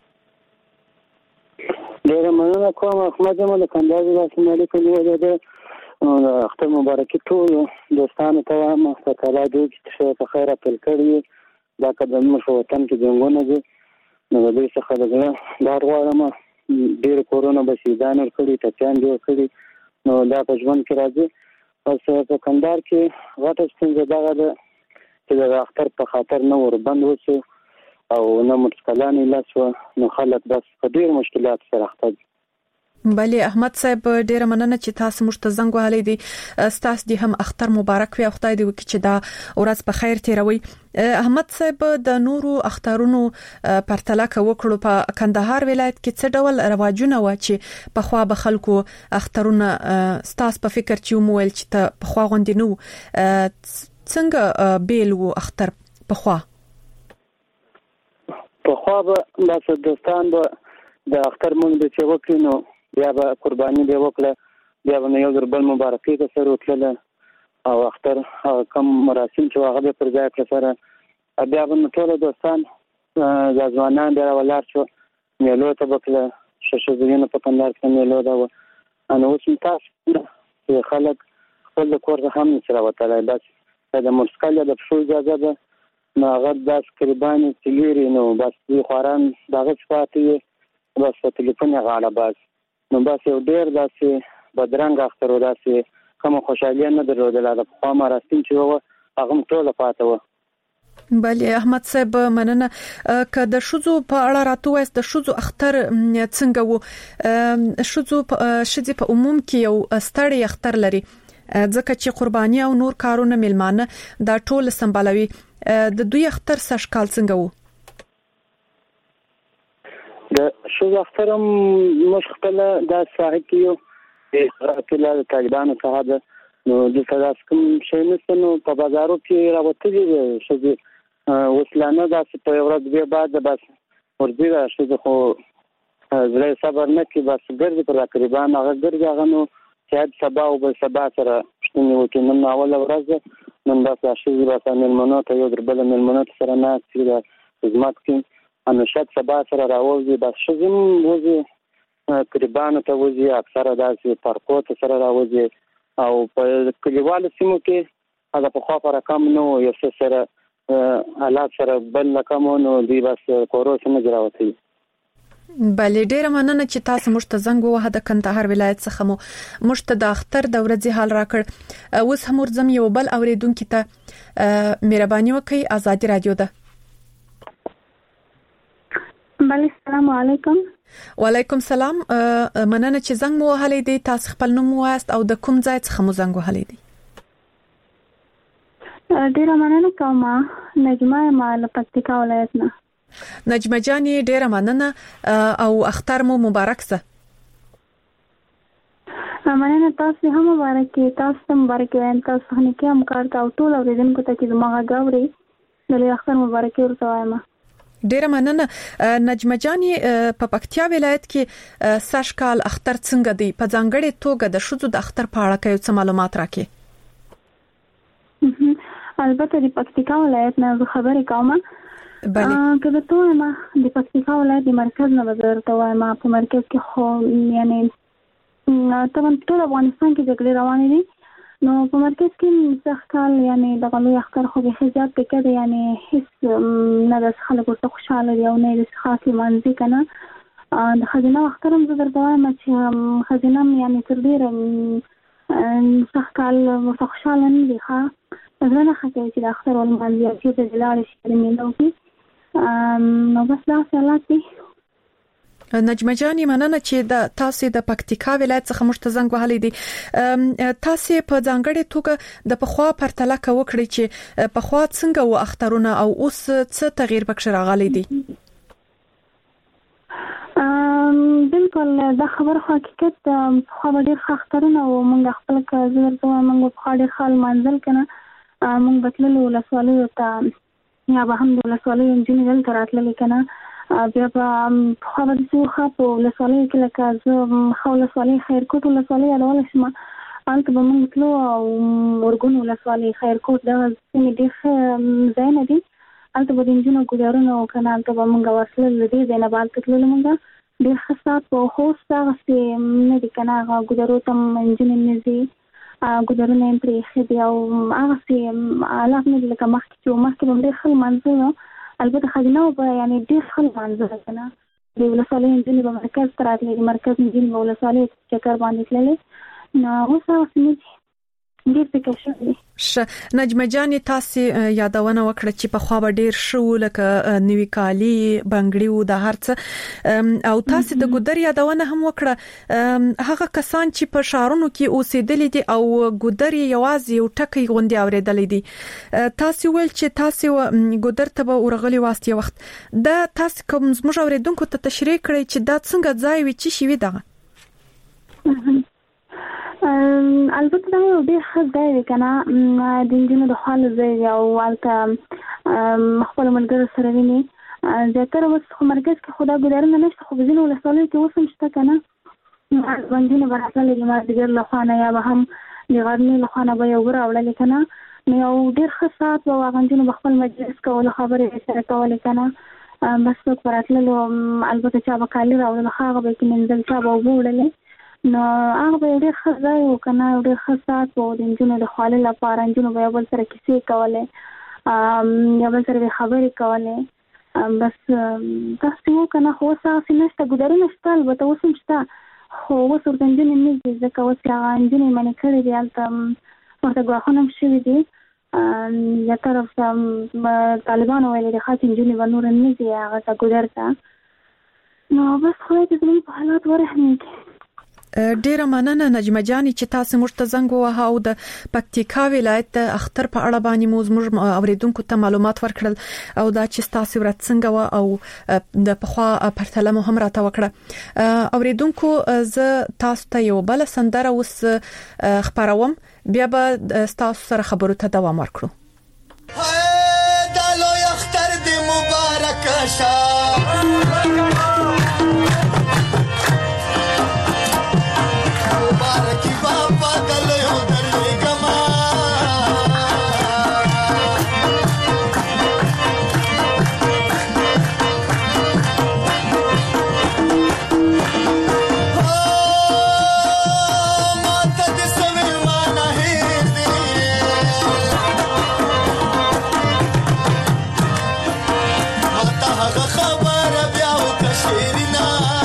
ډیره مننه کوم احمد جمال کندهار السلام علیکم. اختر مبارک ټول دوستانو ته وایم چې تعالی دې چې په خیر په کړی دا قدم مشو وطن کې څنګه دي نو دې څخه دا غواړم ډیر کورونا بشیدان ورکړي ټچان جوړ کړي نو دا په ژوند کې راځي. اوس په کندهار کې غټه څنګه دا چې د اختر په خاطر نو ور بند وشو او نو مشکلات لاسو نو خلک بس په ډیر مشکلات سره اخته دي. بله احمد صاحب ډیره مننه چې تاسو مشتزنګ وهلې دي. تاسو دې هم اختر مبارک وي او خدای دې وکړي چې دا ورځ په خیر تیروي. احمد صاحب د نورو اخترونو پرتله وکړو په کندهار ولایت کې څه ډول رواجونه و چې په خوا به خلکو اخترونه تاسو په فکر چې مویل چې په خوا غوندې نو څنګه بیل وو اختر په خوا به لاسه دوستان به د اختر مونږ د چې وکړو بیا به قرباني دی وکړه بیا به یو ځل بل مبارکي ته سره وکړه او اختر کم مراسم چې هغه پر ځای کړ سره بیا به ټول دوستان د ځوانان دی ولر شو میلو ته وکړه ششه زینو په کندهار کې میلو دا و انا اوس تاسو چې خلک خپل کور هم سره وتلای بس د مرسکاله د شو اجازه ده نو هغه د تقریبا تلوري نو بس خوران دغه صفاتي بس په ټلیفون غاړه بس نو بس یو ډیر داسې بدرنګ اختر داسې کوم خوشاله نه درلودل د قوم راستین چې و هغه ټول پاتې و. بله احمد صاحب مننه که د شوزو په اړه راته وایي د شوزو اختر څنګه وو؟ شوزو په عموم کې یو ستړی اختر لري ځکه چې قرباني او نور کارونه ملمانه دا ټول سمبالوي. د دوی اختر سشکال څنګه وو؟ د شوزو اختر مشکل د صاحب کې د طالبانو څخه نو د تاسو کوم شي نو په بازارو کې راوتلي شوزي وسلانه داسې په ورځ به بعد بس ورځي راشه خو زړه صبر نه کې بس ګرځي پر تقریبا هغه ګرځي هغه نو چې سبا او بل سبا سره شنو کې نن اول ورځ نن بس شوزي بس ملمنو ته یو دربل ملمنو سره نه چې خدمت کې انو شت سبا سره راوځي بس شوزي وځي تقریبا ته وځي اکثره داسې پارکو ته سره راوځي او په کلیوالو سیمو کې هغه په خوا پر کم نو یو سره حالات سره بل کم نو دی بس کورو سم جراوتي. بله ډیره مننه چې تاسو موږ ته زنګ ووهه د کندهار ولایت څخه مو موږ ته د اختر د ورځې حال راکړ. اوس هم ورځم یو بل اوریدونکو ته مهرباني وکړئ. آزادي رادیو ده. بله السلام علیکم. وعلیکم سلام. مننه چې زنګ مو وهلې دي. تاسو خپل نوم واست او د کوم ځای څخه مو زنګ وهلې دي؟ ډیره مننه کوم. نجمه مال پکتیکا ولایت نه. نجمه جان ډیره مننه او اختر مو مبارک سه. مننه تاسو هم مبارک. تاسو مبارک وین. تاسو نه کوم کار تا او ټول اوریدونکو ته چې ما غاوري د اختر مبارک ورته وایم. ډیره مننه نجمه جان. په پکتیا ولایت کې سشکال اختر څنګه دی؟ په ځانګړي توګه د شوزو د اختر په اړه کوم څه معلومات راکې؟ البته د پکتیکا ولایت نه خبرې کوم. بله کله ته ما د پکتیکا ولایت د مرکز نه وزارت وایم. په مرکز کې خو یعنی طبعا ټول افغانستان کې جګړې روانې دي نو په مرکز کې سخکال یعنی د غلو اختر خو به حجاب کې ده یعنی هیڅ نه د خلکو ته خوشاله دی او نه د خاصه منځي کنه د خزینه اخترم زه درته وایم چې خزینه یعنی تر ډیره سخکال خوشاله نه دي ښه زه نه خاطر چې د اختر ول منځي چې د جلال شي مينو کې نو بس دا حالات دي. نجمه جان مننه چې د تاسو د پکتیکا ولایت څخه مشتزنګ وهلې دي. تاسو په ځانګړي توګه د پخوا پرتله وکړي چې پخوا څنګه و اخترونه او اوس څه تغییر پکښ راغلي دي؟ بالکل دا خبر حقیقت خو ډیر اخترونه او موږ خپل کار زړه موږ په ډیر حال منځل کنه موږ بتللو ولسوالۍ ته یا به هم د ولسوالۍ انجینر تراتلل کنه بیا په خو د څو په ولسوالۍ کې لکه زه خو ولسوالۍ خیرکوټ ولسوالۍ اړول شم انت به موږ تلو او ورګون ولسوالۍ خیرکوټ دا سیمې ډیر ځای نه دي انت به د انجینر ګډارونو کنه انت به موږ وصل لدی نه بالته تلل موږ ډیر خاصه په خوست هغه نه دي کنه هغه ګډارو تم انجینر نزي ګډارونه پرې خدي او هغه علاوه نه لکه مخکې ډیر خل منځو البته خزینه او یعنی ډیر خل منځو کنه د ولسوالۍ انجینر په مرکز تراتلې د مرکز انجینر په ولسوالۍ چکر باندې تللې نو اوس هغه څه ډیر فکر شوی. نجمه جان تاسو یادونه وکړه چې په خوا به ډیر شو لکه نوی کالی بنگړی او د هرڅ او تاسو د ګودر یادونه هم وکړه هغه کسان چې په شهرونو کې اوسېدل دي او ګودر یوازې یو ټکی غونډي اوریدل دي تاسو ول چې تاسو ګودر ته به ورغلي واسطه وخت دا تاسو کوم زموږ اوریدونکو ته تشریح کړئ چې دا څنګه ځای وي چې شي وي دا البته دا یو ډیر ښه ځای دی کنه د انجینو د خاله ځای او والته خپل ملګرو سره ویني زیاتره اوس خو مرکز کې خدا ګذارنه نشته خو ځینې ولسوالۍ کې اوس هم شته کنه باندې برابر لري ما دګر له خانه یا به هم د غرنی له خانه به یو راوړل کنه نو ډیر ښه سات او غنجنو خپل مجلس کول خبرې سره کول کنه بس څو پراتلو البته چې به کالی راوړل هغه به کې منځل چې به وړل نو هغه به ډېر ښه ځای و کنه ډېر ښه سات و د نجونو د خاله لپاره نجونو به یو بل سره کیسې کولې یا بل سره خبرې کولې بس تاسو یو کنه خو تاسو نشته ګذاري نشته البته اوس هم شته خو اوس ورته نجونې نه دي ځکه اوس هغه نجونې منې کړې دي هلته ورته ګواښونه هم شوي دي یا طرف ته طالبانو ویلي دي ښه چې نجونې به نور نه ځي هغه ته ګودر ته نو بس خدای دې زموږ په حالات ورحمېږي. ډیره مننه نجمه جانې چې تاسو موږ ته زنګ ووهه او د پکتیکا ولایت د اختر په اړه باندې موږ اوریدونکو ته معلومات ورکړل او دا چې تاسو ورته څنګه و او د پخوا پرتله مو هم راته وکړه. اوریدونکو زه تاسو ته یو بل سندره اوس خبروم بیا به تاسو سره خبرو ته دوام ورکړو. دا لوی اختر دې مبارک شه مبارکی بابا دلیو دلی گما ماتا دی سویل مانا هیر دی ماتا حق خبر بیاو کشیرینا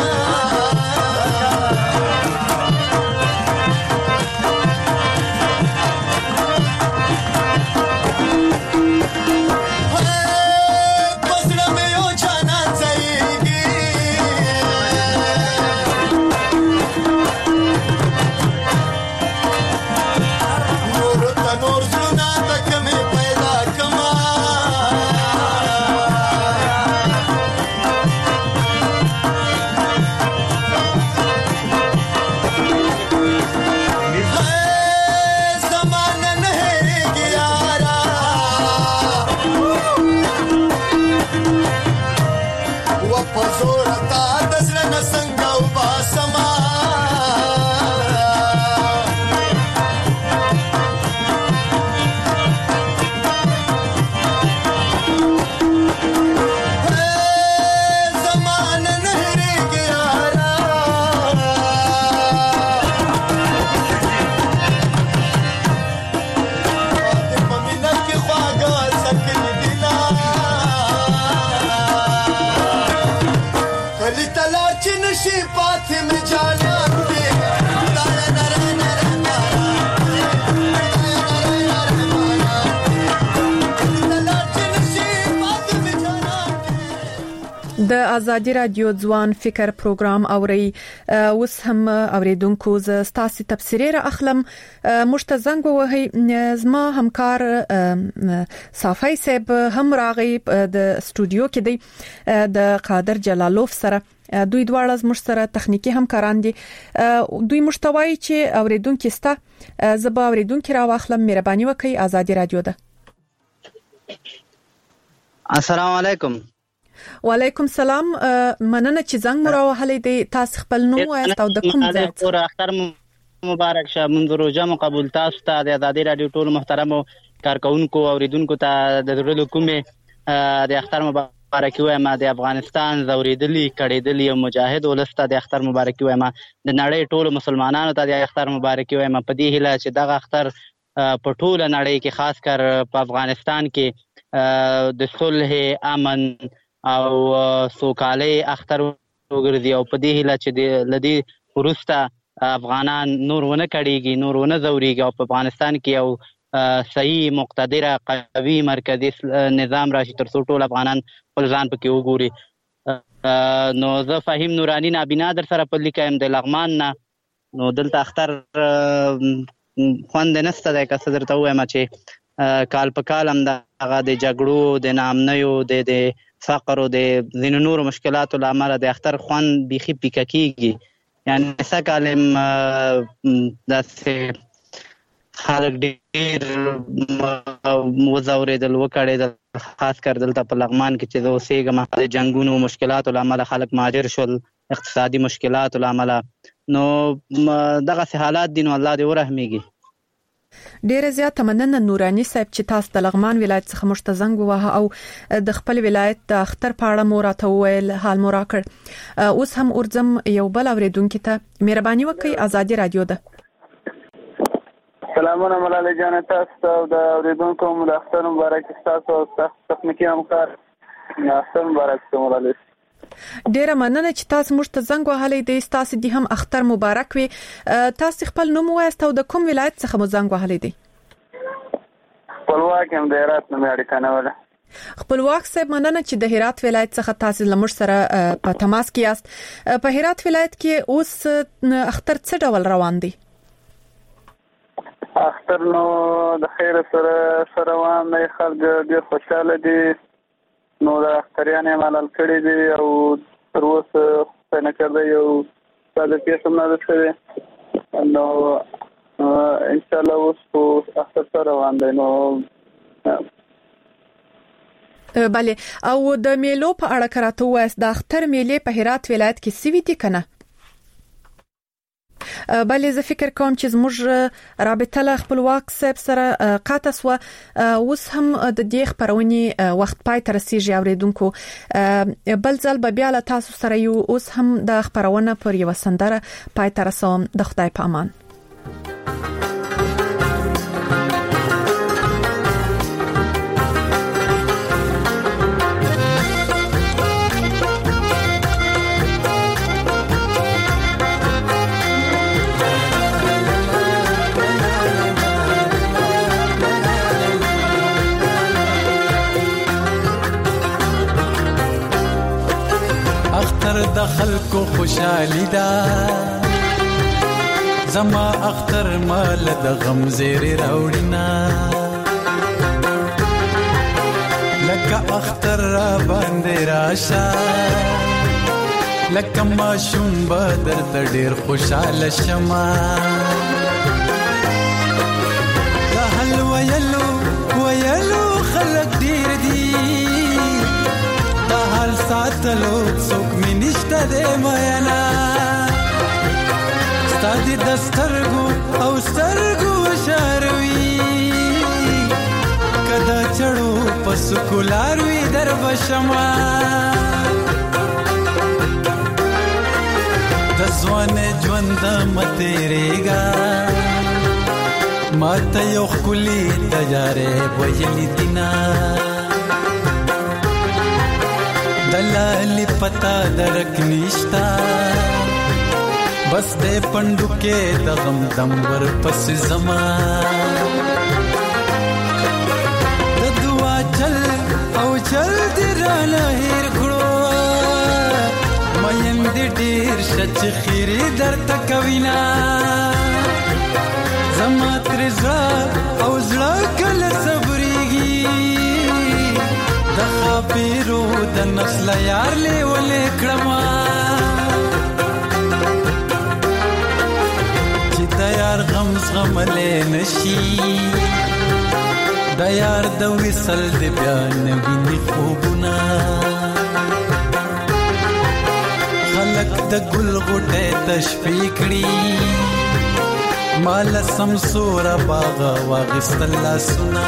د ازادي رادیو ځوان فکر پروګرام اوري اوس هم اوریدونکو ز ستاسو تفسیری را اخلم مشتزنګ وهي زما همکار صافی صاحب هم راغی د استودیو کې دی د قادر جلالوف سره دوی دواړه زموږ سره تخنیکی همکاران دي دوی مشتوي چې اوریدونکو ستا زبا اوریدونکو را واخلم مهرباني وکړئ ازادي رادیو ده. السلام علیکم. وعلیکم سلام مننه چې زنګ مراوهلې دي تاسو خپل نوم او د کوم ځای څخه اختر مبارک شه منذ روزه مقبول تاسو ته د ازادي رادیو ټول محترم کارکونکو اوریدونکو ته د درلو کومه د اختر مبارک وایم د افغانستان زوریدلی کړیدلی او مجاهد ولسته د اختر مبارک وایم د نړۍ ټول مسلمانانو ته د اختر مبارک وایم په دې هیله چې دغه اختر په ټول نړۍ کې خاص کر په افغانستان کې د صلح امن او سوکالي اختر وګرځي او په دې هیله چې د لدی ورسته افغانان نور ونه کړيږي نور ونه زوريږي او په افغانستان کې یو صحیح مقتدره قوي مرکزی نظام راشي تر څو ټول افغانان خپل ځان پکې وګوري. نو زه فهیم نورانی نابینا در سره په لیکم د لغمان نه نو دلته اختر خوند نسته د کسر ته وایم چې کال په کال هم دغه د جګړو د نامنیو د فقر او د زینو نور مشکلاتو لامل د اختر خوان بيخي پیکا کیږي یعنی سکالم د خلک ډیر مزورېدل وکړي خاص کر دلته په لغمان کې چې اوسېګم د جنگونو مشکلاتو لامل خلک مهاجر شول اقتصادي مشکلاتو لامل نو دغه حالات دي نو الله دې ورحمېږي. ډیره زیاته مننه نورانی صاحب چې تاسو د لغمان ولایت څخه مشتزنګ وه او د خپل ولایت د اختر په اړه مو راته وویل حال مو راکړ. اوس هم ورځم یو بل اوریدونکو ته مهرباني وکړئ ازادي رادیو ده. سلامونه ملالۍ جان، تاسو ته د اوریدونکو د اختر مبارک، تاسو او تخنیکی همکار اختر مبارک ملالۍ. ډیره مننه چې تاسو موږ ته زنګ وهلی دی. تاسو دې هم اختر مبارک وي. تاسو خپل نوم وایاست او د کوم ولایت څخه مو زنګ وهلی دی؟ خپلواک هم د هرات نه اړیکه نه وله. خپلواک صاحب، مننه چې د هرات ولایت څخه تاسو لمر سره په تماس کې یاست. په هرات ولایت کې اوس اختر څه ډول روان دی؟ اختر نو د خیر سره روان دی، خلک ډیر خوشاله دي. نو د اختریان ملال کړي دي او تر اوسه څنګه کړی یو څه پیښه نه ده شوې. نو ان شاء الله اوس اختر سره روان دی. نو بله، او د میلو په اړه کراته وایست د اختر میلې په هرات ولایت کې سوي دي کنه؟ بله، زه فکر کوم چې زموږ رابطه له خپلواک صاحب سره قطع سوه. اوس هم د دې خبرونې وخت پای ته رسیږي. اوریدونکو، بل ځل به بیا له تاسو سره یو. اوس هم د خبرونه پر یو سندره پای ته رسوم. د خدای په امان. د خلکو خوشالي دا زما اختر مال د غم زیر راوړینا، لکه اختر را باندې راشه، لکه ماشوم به درته ډیر خوشاله شمه. د حل ویلو خلک ډیر دي، د حال ساتلو څوک مې نشته دی مینا. ستا دې د سترګو او سترګو شاروي، که د چړو په سکولار وي در بشما. د ځوانۍ ژوند متېرېږه، ما ته یو ښکلي تجارې ویلي دینه. دلالی پتا درک نشتا، بس دے پندو کے دغم دم ور پس زمان. د دعا چل او چل دی رانا هیر کړو، مین دی ډیر شچ خیری در تکوینا. زما تر زړه او زړه کله صبرېږي، د خاپیرو د نسل یار لیولې کړما. چې د یار غم زغملې نشي، د یار د وصل د بیا نویني خوبونه. خلک د ګل غوټې تشفی کړي، مال سمسوره باغ واغستل لاسونه.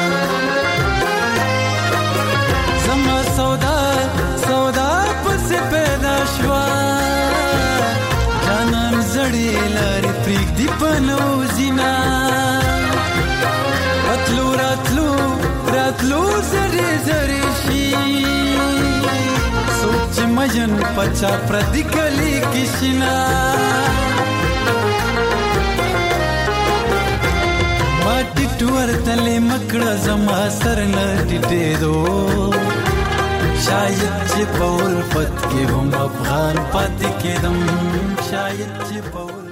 زما سودا پس پیدا شوا، جانان زړې لارې پرېږدي په نوزینا. راتلو زرې زرې شي، څوک چې مجن پچا پردي کلي کې شینا. ما ټیټور تلې مکړه زما سر نه ټیټېدو، شاید چې په الفت کې هم افغان پاتې کېدم، شاید چې په